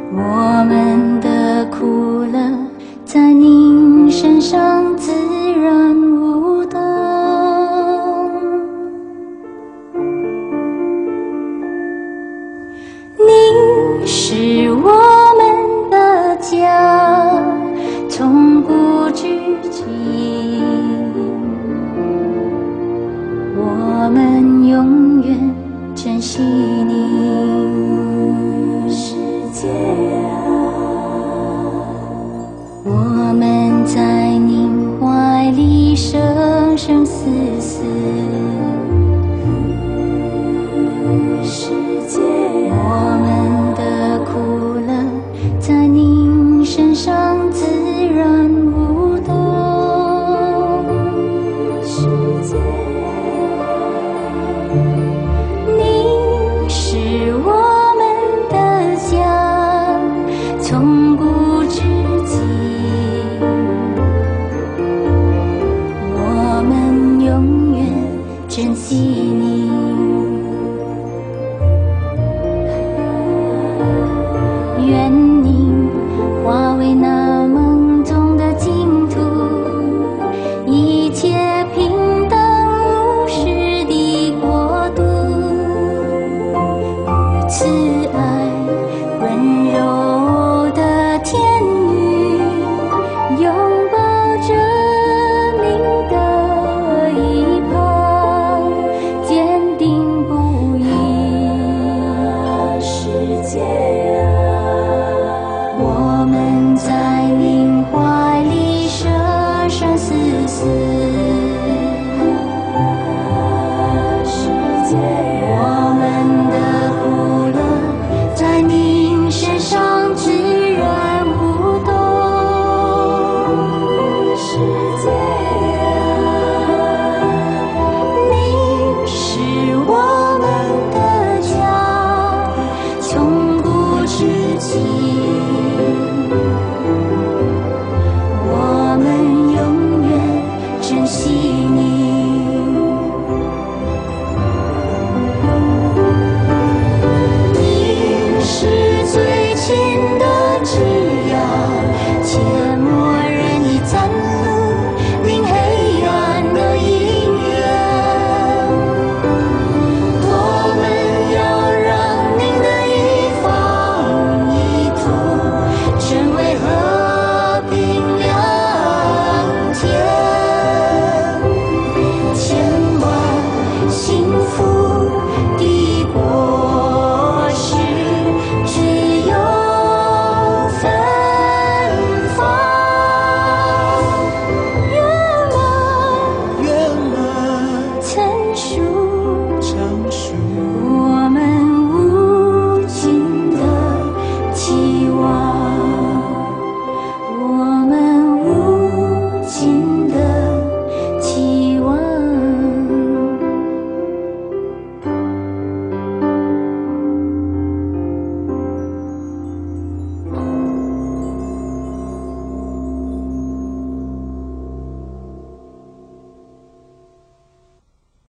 我们的苦乐在您身上自然舞动，您是我们的家，从古至今，我们永远珍惜您。世界啊，我们在您怀里生生死死。世界啊，我们的苦乐在您身上自然舞动。世界啊，您是我们的家，从古至今，我们永远珍惜您。愿您化为那梦中的净土，一切平等无事的国度，与慈爱温柔的天女拥抱着您的依旁，坚定不移。世界啊，我们在您怀里生生死死。世界啊，我们的苦乐在您身上自然舞动。世界啊，您是我们的家，从古至今。